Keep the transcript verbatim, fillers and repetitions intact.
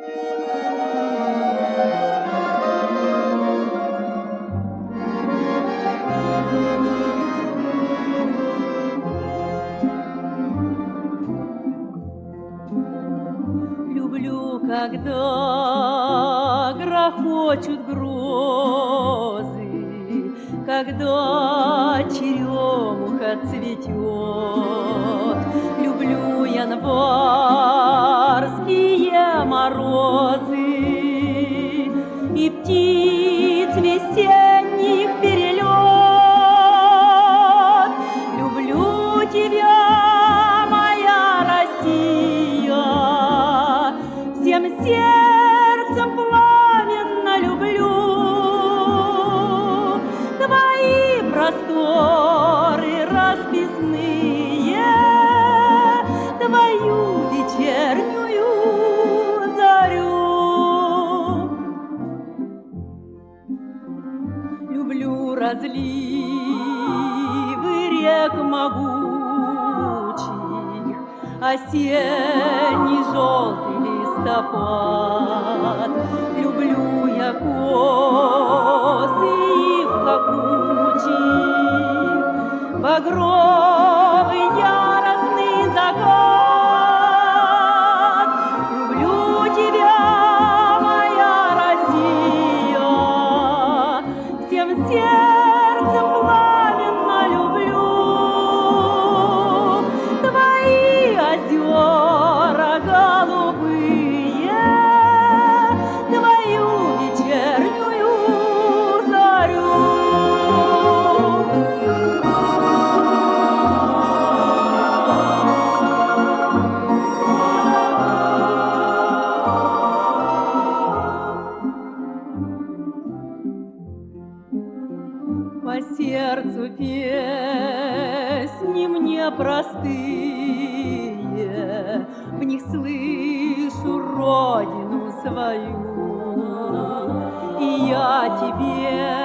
Люблю, когда грохочут грозы, когда черемуха цветет. Люблю январские морозы и птиц весенних перелет. Люблю тебя, моя Россия, всем сердцем пламенно люблю. Твои просторы расписные, твою вечернюю зарю. Люблю разливы рек могучих, осенний желтый листопад. Люблю я косы их плакучих, багровый яростный закат. Люблю тебя, моя Россия, всем сердцем пламенно люблю. Твои озера голубые, твою вечернюю зарю. По сердцу песни мне простые, в них слышу родину свою, и я тебе